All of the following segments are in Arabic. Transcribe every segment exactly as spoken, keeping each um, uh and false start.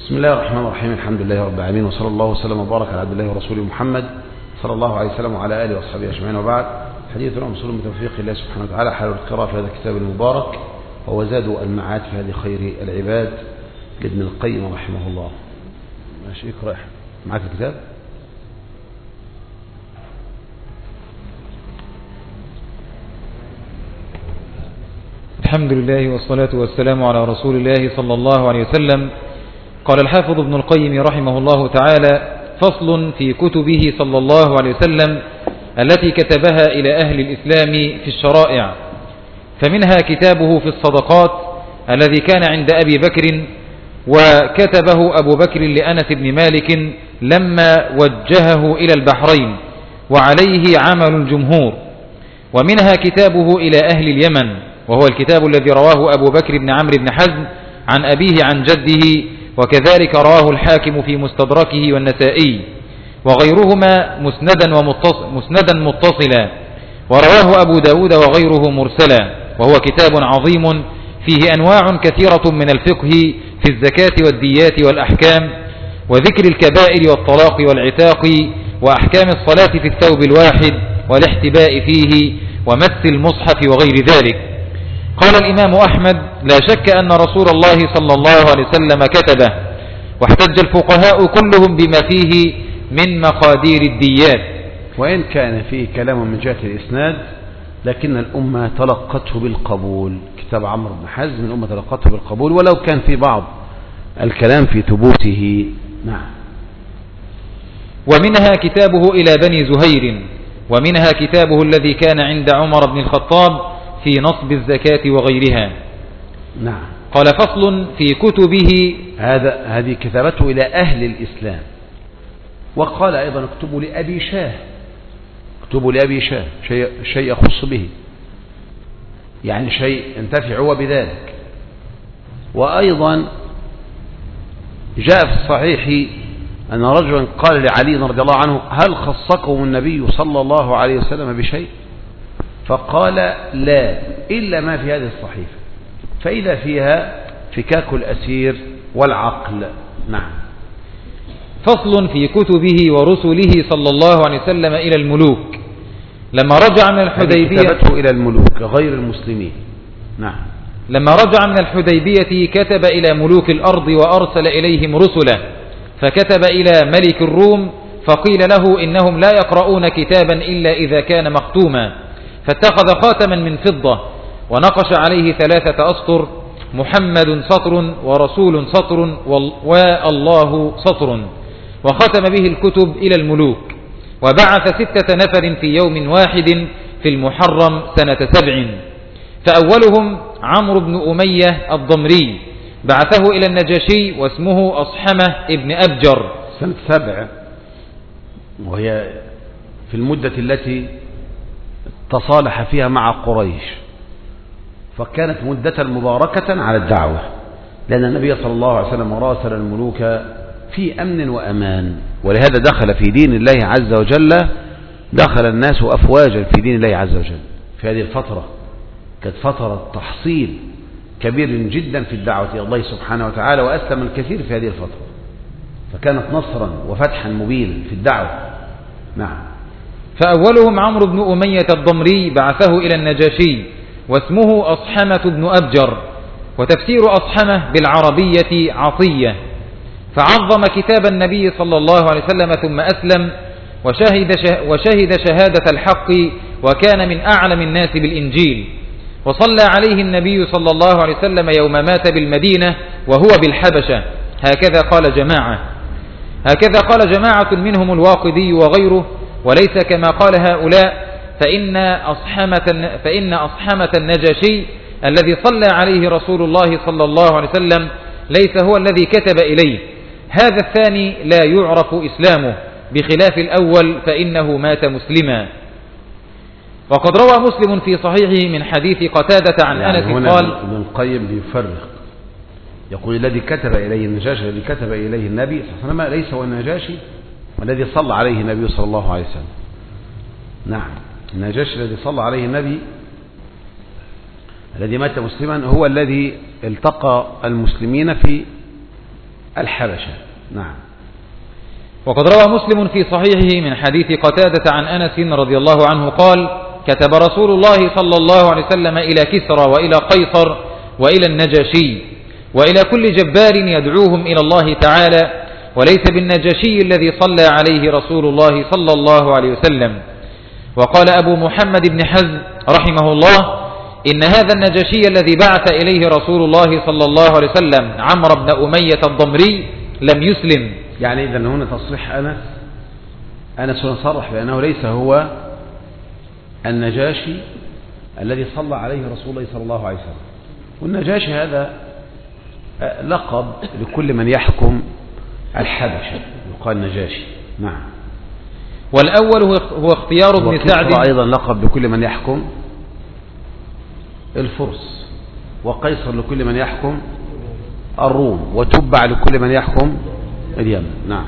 بسم الله الرحمن الرحيم. الحمد لله رب العالمين، وصلى الله وسلم وبارك على عبد الله ورسوله محمد صلى الله عليه وسلم وعلى آله وصحبه أجمعين، وبعد. حديثنا وصول من توفيق الله سبحانه وتعالى حال القراءة في هذا الكتاب المبارك، وهو زاد المعاد في هذه خير العباد لابن القيم رحمه الله. ماشي، اقرأ معك الكتاب. الحمد لله والصلاة والسلام على رسول الله صلى الله عليه وسلم. قال الحافظ ابن القيم رحمه الله تعالى: فصل في كتبه صلى الله عليه وسلم التي كتبها إلى أهل الإسلام في الشرائع. فمنها كتابه في الصدقات الذي كان عند أبي بكر، وكتبه أبو بكر لأنس بن مالك لما وجهه إلى البحرين، وعليه عمل الجمهور. ومنها كتابه إلى أهل اليمن، وهو الكتاب الذي رواه أبو بكر بن عمرو بن حزم عن أبيه عن جده، وكذلك رواه الحاكم في مستدركه والنسائي وغيرهما مسندا ومتصل مسندا متصلا، ورواه أبو داود وغيره مرسلا. وهو كتاب عظيم فيه أنواع كثيرة من الفقه في الزكاة والديات والأحكام، وذكر الكبائر والطلاق والعتاق، وأحكام الصلاة في الثوب الواحد والاحتباء فيه، ومس المصحف وغير ذلك. قال الإمام أحمد: لا شك أن رسول الله صلى الله عليه وسلم كتبه، واحتج الفقهاء كلهم بما فيه من مقادير الديات. وإن كان فيه كلام من جهة الإسناد، لكن الأمة تلقته بالقبول. كتاب عمرو بن حزم الأمة تلقته بالقبول، ولو كان في بعض الكلام في ثبوته. نعم. ومنها كتابه إلى بني زهير، ومنها كتابه الذي كان عند عمر بن الخطاب في نصب الزكاة وغيرها. نعم. قال: فصل في كتبه. هذا هذه كتابته إلى أهل الإسلام. وقال أيضا: اكتبوا لأبي شاه، اكتبوا لأبي شاه شيء, شيء يخص به، يعني شيء ينتفع هو بذلك. وأيضا جاء في الصحيح أن رجلا قال لعلي رضي الله عنه: هل خصكم النبي صلى الله عليه وسلم بشيء؟ فقال: لا، إلا ما في هذه الصحيفة، فإذا فيها فكاك الأسير والعقل. نعم. فصل في كتبه ورسله صلى الله عليه وسلم إلى الملوك. لما رجع من الحديبية، كتبته إلى الملوك غير المسلمين. نعم. لما رجع من الحديبية كتب إلى ملوك الأرض وأرسل إليهم رسله، فكتب إلى ملك الروم فقيل له إنهم لا يقرؤون كتابا إلا إذا كان مختوما، فاتخذ خاتما من فضة ونقش عليه ثلاثة أسطر: محمد سطر، ورسول سطر، والله سطر، وختم به الكتب إلى الملوك. وبعث ستة نفر في يوم واحد في المحرم سنة سبع، فأولهم عمرو بن أمية الضمري، بعثه إلى النجاشي واسمه أصحمة ابن أبجر. سنة سبع، وهي في المدة التي تصالح فيها مع قريش، فكانت مدة مباركة على الدعوة، لأن النبي صلى الله عليه وسلم راسل الملوك في أمن وأمان، ولهذا دخل في دين الله عز وجل دخل الناس أفواجا في دين الله عز وجل. في هذه الفترة كانت فترة تحصيل كبير جدا في الدعوة إلى الله سبحانه وتعالى، وأسلم الكثير في هذه الفترة، فكانت نصرا وفتحا مبينا في الدعوة. نعم. فأولهم عمرو بن أمية الضمري، بعثه إلى النجاشي واسمه أصحمة بن أبجر، وتفسير أصحمة بالعربية عطية. فعظم كتاب النبي صلى الله عليه وسلم ثم أسلم، وشهد, وشهد شهادة الحق، وكان من أعلم الناس بالإنجيل. وصلى عليه النبي صلى الله عليه وسلم يوم مات بالمدينة وهو بالحبشة. هكذا قال جماعة هكذا قال جماعة منهم الواقدي وغيره، وليس كما قال هؤلاء، فإن أصحمة, فإن أصحمة النجاشي الذي صلى عليه رسول الله صلى الله عليه وسلم ليس هو الذي كتب إليه، هذا الثاني لا يعرف إسلامه، بخلاف الأول فإنه مات مسلما. وقد روى مسلم في صحيحه من حديث قتادة عن يعني أنس قال: ابن القيم بيفرق، يقول: الذي كتب إليه النجاشي الذي كتب إليه النبي صلى الله عليه وسلم ليس هو النجاشي والذي صلى عليه النبي صلى الله عليه وسلم. نعم. النجاشي الذي صلى عليه النبي الذي مات مسلما هو الذي التقى المسلمين في الحبشة. نعم. وقد روى مسلم في صحيحه من حديث قتادة عن أنس رضي الله عنه قال: كتب رسول الله صلى الله عليه وسلم إلى كسرى وإلى قيصر وإلى النجاشي وإلى كل جبار يدعوهم إلى الله تعالى، وليس بالنجاشي الذي صلى عليه رسول الله صلى الله عليه وسلم. وقال أبو محمد بن حزم رحمه الله: إن هذا النجاشي الذي بعث إليه رسول الله صلى الله عليه وسلم عمرو بن أمية الضمري لم يسلم. يعني إذا هنا تصريح أنس أنس صرح بأنه ليس هو النجاشي الذي صلى عليه رسول الله صلى الله عليه وسلم. والنجاشي هذا لقب لكل من يحكم الحبشة، يقال نجاشي. نعم. والأول هو اختيار ابن سعد، أيضا لقب لكل من يحكم الفرس، وقيصر لكل من يحكم الروم، وتبع لكل من يحكم اليمن. نعم.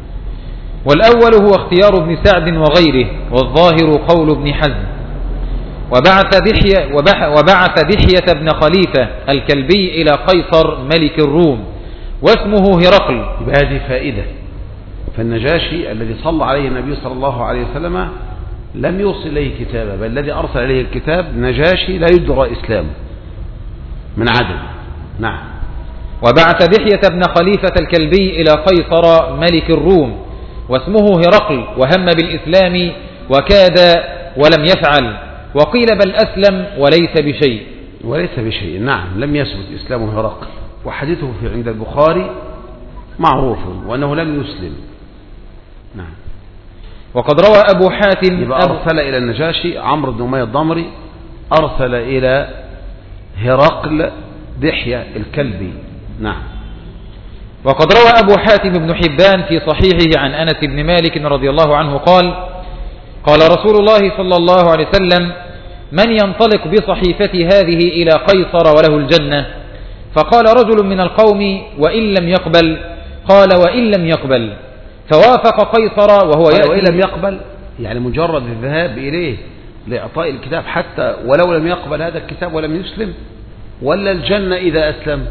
والأول هو اختيار ابن سعد وغيره، والظاهر قول ابن حزم. وبعث دحية, وبعث دحية بن خليفة الكلبي إلى قيصر ملك الروم واسمه هرقل. بهذه فائدة، فالنجاشي الذي صلى عليه النبي صلى الله عليه وسلم لم يوصل إليه كتابا، بل الذي أرسل إليه الكتاب نجاشي لا يدرى إسلامه من عدم. نعم. وبعث دحية بن خليفة الكلبي إلى قيصر ملك الروم واسمه هرقل، وهم بالإسلام وكاد ولم يفعل، وقيل بل أسلم وليس بشيء. وليس بشيء. نعم، لم يثبت إسلام هرقل، وحديثه في عند البخاري معروف وأنه لم يسلم. نعم. وقد روى أبو حاتم يبقى أرسل إلى النجاشي عمرو بن أمية الضمري، أرسل إلى هرقل دحية الكلبي. نعم. وقد روى أبو حاتم بن حبان في صحيحه عن أنس بن مالك رضي الله عنه قال: قال رسول الله صلى الله عليه وسلم: من ينطلق بصحيفتي هذه إلى قيصر وله الجنة؟ فقال رجل من القوم: وإن لم يقبل؟ قال: وإن لم يقبل. فوافق قيصر وهو يأتي. وإن لم يقبل يعني مجرد الذهاب إليه لإعطاء الكتاب حتى ولو لم يقبل هذا الكتاب ولم يسلم، ولا الجنة إذا أسلم؟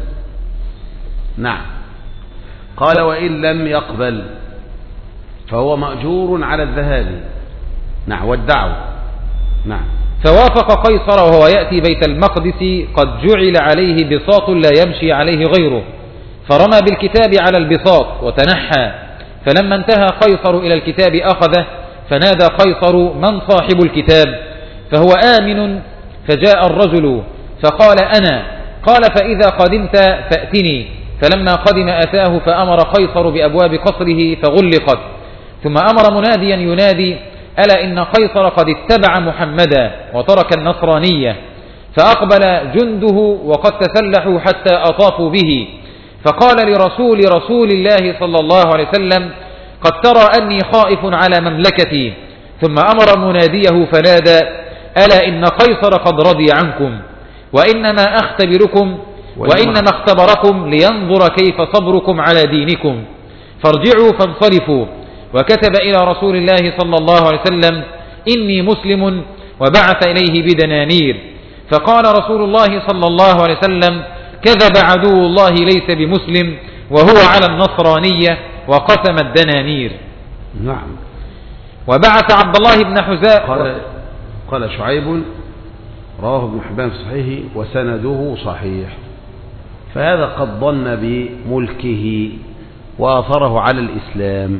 نعم. قال: وإن لم يقبل فهو مأجور على الذهاب. نعم، والدعوة. نعم. فوافق قيصر وهو يأتي بيت المقدس قد جعل عليه بساط لا يمشي عليه غيره، فرمى بالكتاب على البساط وتنحى، فلما انتهى قيصر إلى الكتاب أخذه، فنادى قيصر: من صاحب الكتاب؟ فهو آمن. فجاء الرجل فقال: أنا. قال: فإذا قدمت فأتني. فلما قدم أتاه، فأمر قيصر بأبواب قصره فغلقت، ثم أمر مناديا ينادي: ألا إن قيصر قد اتبع محمدا وترك النصرانية. فأقبل جنده وقد تسلحوا حتى أطافوا به، فقال لرسول رسول الله صلى الله عليه وسلم: قد ترى أني خائف على مملكتي. ثم أمر مناديه فنادى: ألا إن قيصر قد رضي عنكم، وإنما أختبركم وإنما اختبركم لينظر كيف صبركم على دينكم، فارجعوا فانصرفوا. وكتب إلى رسول الله صلى الله عليه وسلم: إني مسلم، وبعث إليه بدنانير. فقال رسول الله صلى الله عليه وسلم: كذب عدو الله ليس بمسلم، وهو على النصرانية، وقسم الدنانير. نعم. وبعث عبد الله بن حذاء. قال, قال شعيب رواه ابن حبان في صحيحه وسنده صحيح، فهذا قد ظن بملكه وآثره على الإسلام،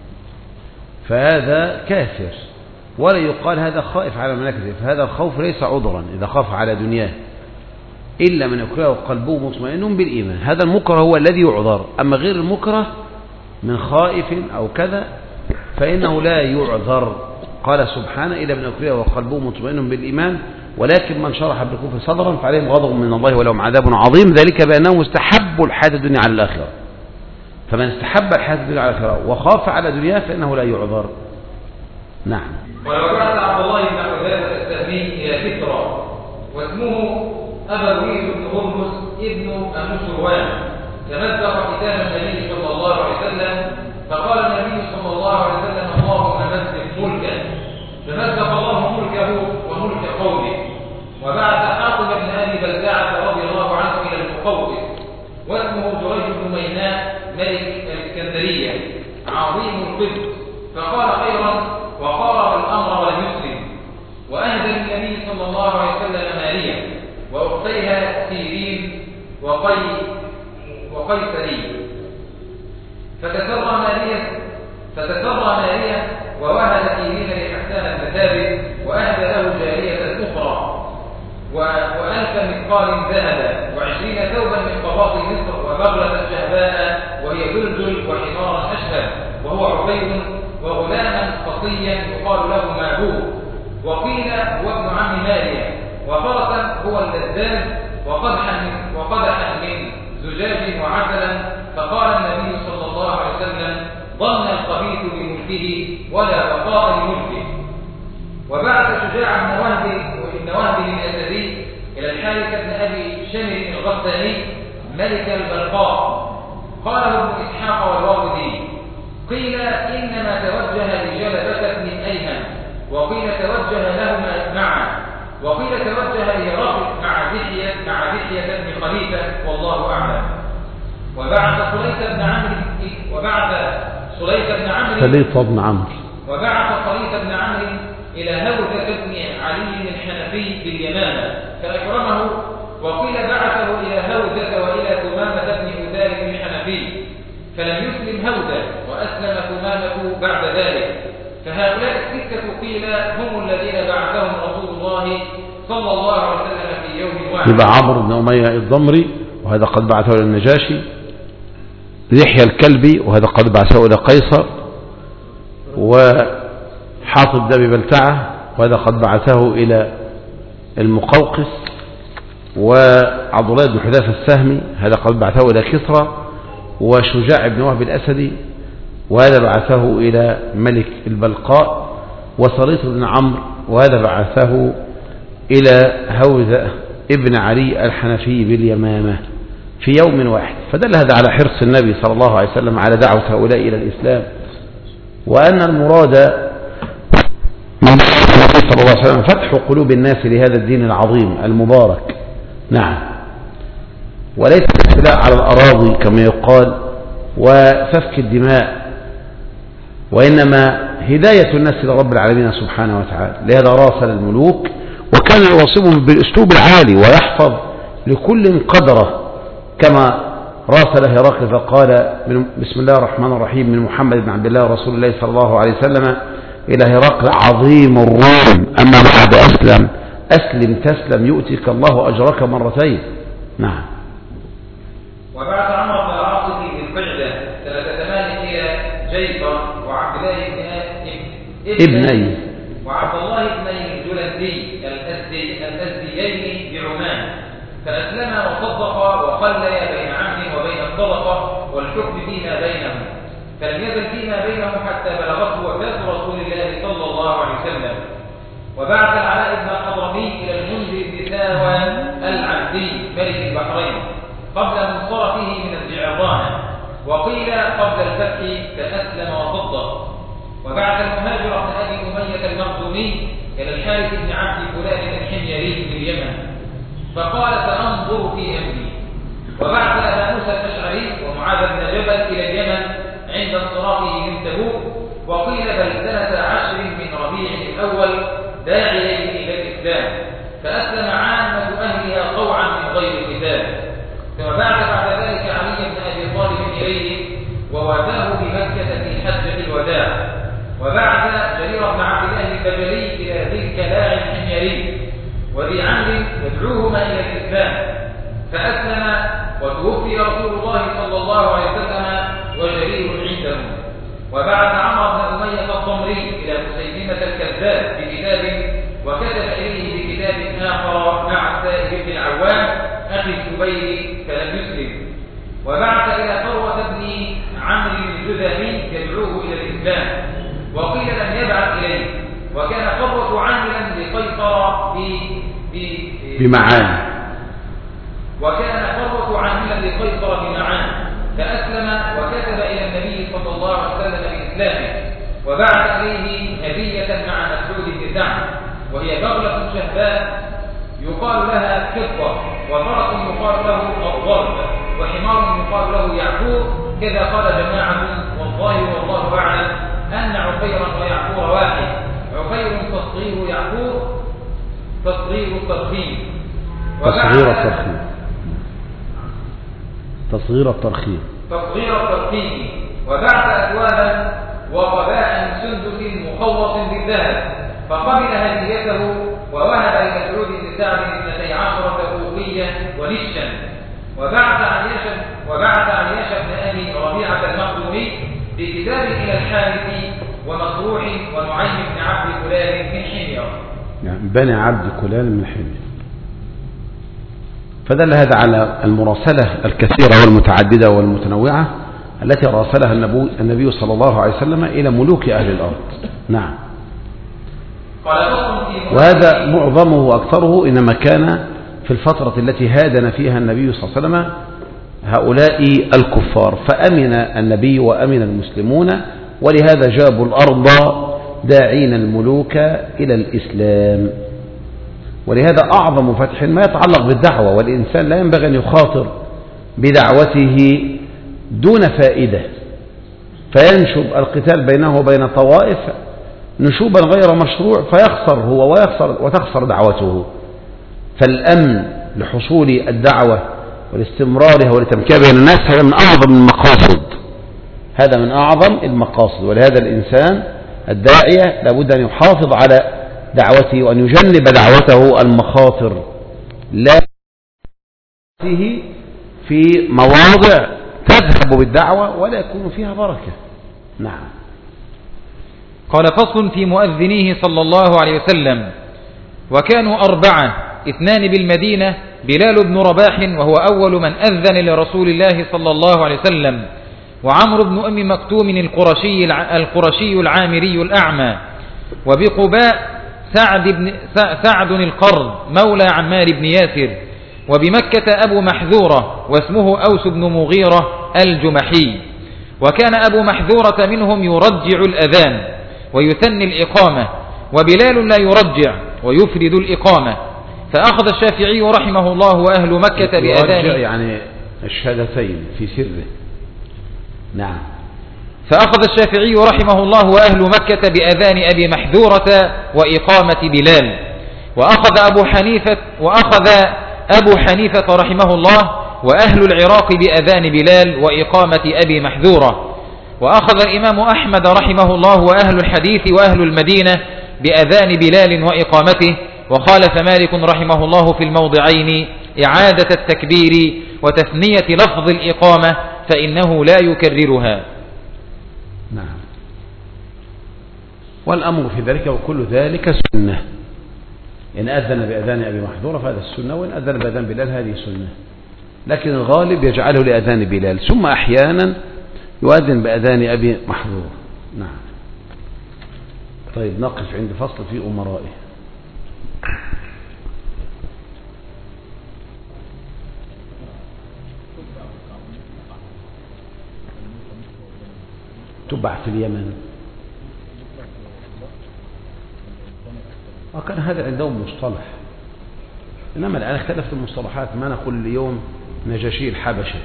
فهذا كافر، ولا يقال هذا خائف على مملكته، فهذا الخوف ليس عذرا إذا خاف على دنياه، إلا من يكره قلبه مطمئن بالإيمان، هذا المكره هو الذي يعذر. أما غير المكره من خائف أو كذا فإنه لا يعذر. قال سبحانه: إلا من يكره وقلبه مطمئن بالإيمان، ولكن من شرح بالكفر صدرا فعليهم غضب من الله ولهم عذاب عظيم، ذلك بأنه مستحب الحياة الدنيا على الآخرة. فمن استحب الحياة الدنيا على الآخرة وخاف على دنياه فإنه لا يعذر. نعم. ولو بعث عبد الله بن حذافة السهمي إلى كسرى واسمه أبويس بن هرمز ابن النشروان، تمزق كتاب النبي صلى الله عليه وسلم، فقال النبي صلى الله عليه وسلم: اللهم مزق ملكه، فمزق الله ملكه وملك قومه. وبعث حاطب بن أبي بلتعة رضي الله عنه إلى المقوقس، واسمه جريج بن ميناء ملك عظيم القدس، فقال خيرا وقارب الأمر ولم يسلم. وأهدى النبي صلى الله عليه وسلم ماريا وأختيها سيرين وقي وقيسري، فتسرى ماريا فتسرى ماريا ووهد سيرين لحسان بن ثابت، وأهدى له جارية أخرى وألف مثقال ذهبا وعشرين ثوبا من قباط مصر وبغلة شهباء وهي دلدل وحمارا أشهب وهو عبيد وغلاما قصيا يقال له مابوه، وقيل هو ابن عم ماريا، وفرسا هو اللذاذ وقدحا من, وقدحا من زجاج وعسلا. فقال النبي صلى الله عليه وسلم ظن الخبيث بملكه ولا بقاء لملكه. وبعث شجاع بن وهب وابن وهب الأسدي إلى الحارث بن أبي شمر الغساني ملك البلقاء. قاله ابن إسحاق والواقدي قيل إنما توجه لجلبة بن أيمن، وقيل توجه لهما معا، وقيل توجه لهرقل مع دحية مع دحية بن خليفة والله أعلم. وبعث سليط بن عمرو وبعث سليط بن عمرو سليط بن عمرو وبعث سليط بن عمرو إلى هوذة بن علي الحنفي باليمامة فأكرمه، وقيل بعثه إلى هوذة وإلى ثمامة بن أذال الحنفي فلم يسلم هوذة وأسلم ثمامة بعد ذلك. فهؤلاء الستة قيل هم الذين بعثهم رسول الله صلى الله عليه وسلم في يوم واحد. يبقى عمرو بن أمية الضمري وهذا قد بعثه إلى النجاشي، يحيى الكلبي وهذا قد بعثه إلى قيصر، وحاطب بن بلتعة وهذا قد بعثه إلى المقوقس، وعبد الله بن حذافة السهمي هذا قد بعثه إلى كسرى، وشجاع بن وهب الأسدي وهذا بعثه إلى ملك البلقاء، وسليط بن عمرو وهذا بعثه إلى هوذة ابن علي الحنفي باليمامة في يوم واحد. فدل هذا على حرص النبي صلى الله عليه وسلم على دعوة هؤلاء إلى الإسلام، وأن المراد من النبي صلى الله عليه وسلم فتح قلوب الناس لهذا الدين العظيم المبارك. نعم، وليس الاستيلاء على الأراضي كما يقال وسفك الدماء، وإنما هداية الناس إلى رب العالمين سبحانه وتعالى. لهذا راسل الملوك وكان يواصبهم بالأسلوب العالي ويحفظ لكل قدره، كما راسل هرقل فقال بسم الله الرحمن الرحيم من محمد بن عبد الله رسول الله صلى الله عليه وسلم إلى هرقل عظيم الروم أما بعد أسلم أسلم تسلم يؤتك الله أجرك مرتين. نعم. وبعث عمرو بن العاص في القعدة سنة ثمان إلى جيفر وعبد الله بن ابني وعبد الله بن الجلندي الأزدي الأزديين بعمان، فأسلما وصدقا وخليا بين عم وبين الصدقة والحكم فيما بينهم، فلم يزل فيما بينهم حتى بلغته وفاة رسول الله صلى الله عليه وسلم. وبعث العلاء بن الحضرمي إلى المنذر بن ثاوان العبدي ملك البحرين قبل منصرفه من الجعرانة، وقيل قبل الفتح فأسلم وصدق. وبعث المهاجر بن أبي أمية المخزومي إلى الحارث بن عبد فلان الحميري باليمن فقال سأنظر في أمري. وبعث أبا موسى الأشعري ومعاذ بن جبل إلى اليمن عند انصرافه من تبوك، وقيل بل سنة عشر من ربيع الأول داعيين إلى الإسلام، فأسلم عامة أهلها طوعا من غير قتال. ثم بعث بعد ذلك علي بن أبي طالب إليه ووافاه بمكة في حجة الوداع. وبعث جرير بن عبد الله البجلي إلى ذي الكلاع الحميري وذي عمرو يدعوهما إلى الإسلام، فأسلم وتوفي رسول الله صلى الله عليه وسلم وجرير عندهم. وبعث عمرو بن أمية الضمري إلى مسيلمة الكذاب بكتاب، وكتب إليه بكتاب آخر مع السائب بن العوام أخي الزبير فلم يسلم. وبعث إلى فروة بن عمرو الجذامي يدعوه إلى الإسلام، وقيل لم يبعث إليه، وكان فروة عاملا لقيصر بمعان وكان فروة عاملا لقيصر بمعان فأسلم وكتب إلى النبي صلى الله عليه وسلم بإسلامه. وبعث إليه هدية مع مسعود بن سعد وهي بغلة شهباء يقال لها كفة، وفرس يقال له الضرب، وحمار يقال له يعقوب، كذا قال جماعة والله والله واعلم أن عفيرا ويعفور واحد. عفير تصغير يعفور تصغير الترخيم. تصغير الترخيم تصغير الترخيم تصغير الترخيم وبعث أكواما وقباء سندس مخوص بالذهب فقبل هديته ووهب لمسعود بن سعد اثنتي عشرة أوقية ونشا. وبعث عياش وبعث عياش بن أبي ربيعة المخزومي بكتاب إلى الحارث ومصروح ونعيم بن عبد كلال من حمير، يعني بني عبد كلال من حمير. فدل هذا على المراسلة الكثيرة والمتعددة والمتنوعة التي راسلها النبي صلى الله عليه وسلم إلى ملوك أهل الأرض. نعم. وهذا معظمه وأكثره إنما كان في الفترة التي هادن فيها النبي صلى الله عليه وسلم هؤلاء الكفار، فأمن النبي وأمن المسلمون، ولهذا جابوا الأرض داعين الملوك إلى الإسلام. ولهذا أعظم فتح ما يتعلق بالدعوة، والإنسان لا ينبغي أن يخاطر بدعوته دون فائدة فينشب القتال بينه وبين طوائف نشوبا غير مشروع فيخسر هو ويخسر وتخسر دعوته. فالأمن لحصول الدعوة ولاستمرارها ولتمكينها بين الناس هذا من أعظم المقاصد هذا من أعظم المقاصد ولهذا الإنسان الداعية لابد أن يحافظ على دعوته وأن يجنب دعوته المخاطر لا في مواضع تذهب بالدعوة ولا يكون فيها بركة. نعم. قال فصل في مؤذنيه صلى الله عليه وسلم. وكانوا أربعة اثنان بالمدينة بلال بن رباح وهو أول من أذن لرسول الله صلى الله عليه وسلم، وعمرو بن أم مكتوم القرشي القرشي العامري الأعمى، وبقباء سعد بن سعد القرن مولى عمار بن ياسر، وبمكة أبو محذورة واسمه أوس بن مغيرة الجمحي. وكان أبو محذورة منهم يرجع الأذان ويثني الإقامة، وبلال لا يرجع ويفرد الإقامة. فأخذ الشافعي رحمه الله وأهل مكة بأذان يعني الشهادتين في سره. نعم. فأخذ الشافعي رحمه الله وأهل مكة بأذان أبي محذورة وإقامة بلال. وأخذ أبو حنيفة وأخذ أبو حنيفة رحمه الله وأهل العراق بأذان بلال وإقامة أبي محذورة. وأخذ الإمام أحمد رحمه الله وأهل الحديث وأهل المدينة بأذان بلال وإقامته. وخالف مالك رحمه الله في الموضعين إعادة التكبير وتثنية لفظ الإقامة فإنه لا يكررها. نعم. والأمر في ذلك وكل ذلك سنة. إن أذن بأذان أبي محذورة فهذا السنة، وإن أذن بأذان بلال هذه سنة، لكن الغالب يجعله لأذان بلال، ثم أحيانا يؤذن بأذان أبي محذورة. نعم. طيب نقف عند فصل في أمرائه. تبع في اليمن، وكان هذا عندهم مصطلح، إنما الآن اختلفت المصطلحات، ما نقول اليوم نجاشي الحبشة.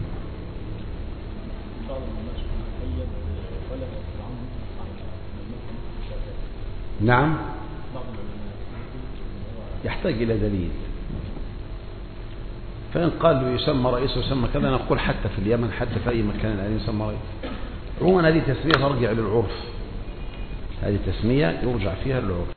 نعم، يحتاج إلى دليل. فإن قال يسمى رئيس ويسمى كذا نقول حتى في اليمن حتى في أي مكان الآن يسمى رئيس. عموما هذه تسمية ترجع للعرف، هذه تسمية يرجع فيها للعرف.